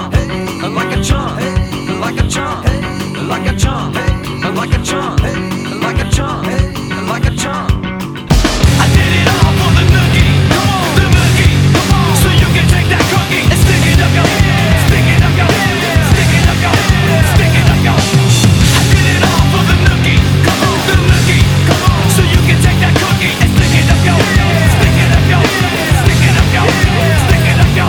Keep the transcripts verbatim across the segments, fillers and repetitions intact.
chump, like a chump, like a chump, like a chump, like a chump, like a chump, like a chump. I did it all for the nookie, come on, the nookie, come on. So you can take that cookie and stick it up your, stick it up your, stick it up your, stick it up your. I did it all for the nookie, come on, the nookie, come on. So you can take that cookie and stick it up your, stick it up your, stick it up your, stick it up your.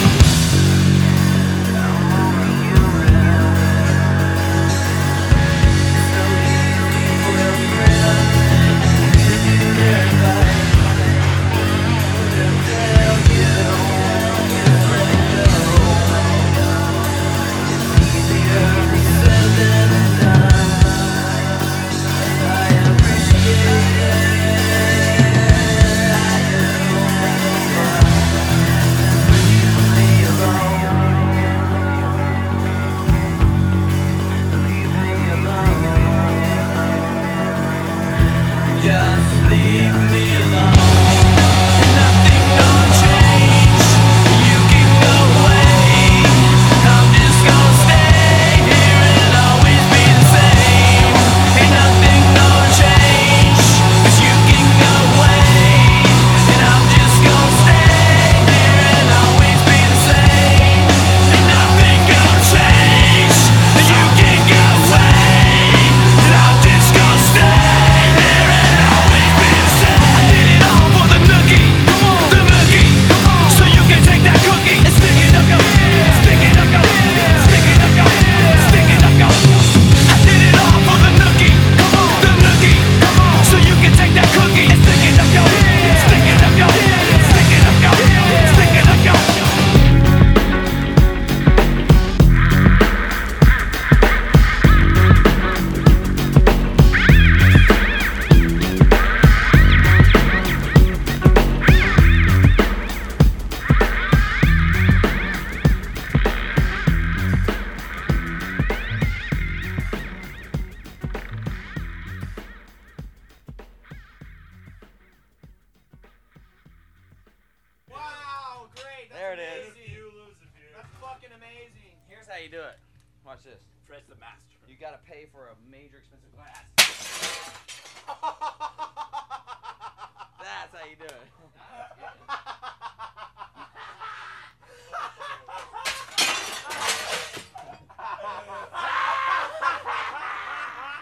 Just leave me alone. Nothing gonna change. You can go away. I'm just gonna stay here and always be the same. Ain't nothing gonna change. 'Cause you can go away. And I'm just gonna stay here and always be the same. Ain't nothing gonna change. You can go away. And I'm just gonna stay. There it is. You lose a view. That's fucking amazing. Here's how you do it. Watch this. Fred's the master. You gotta pay for a major expensive glass.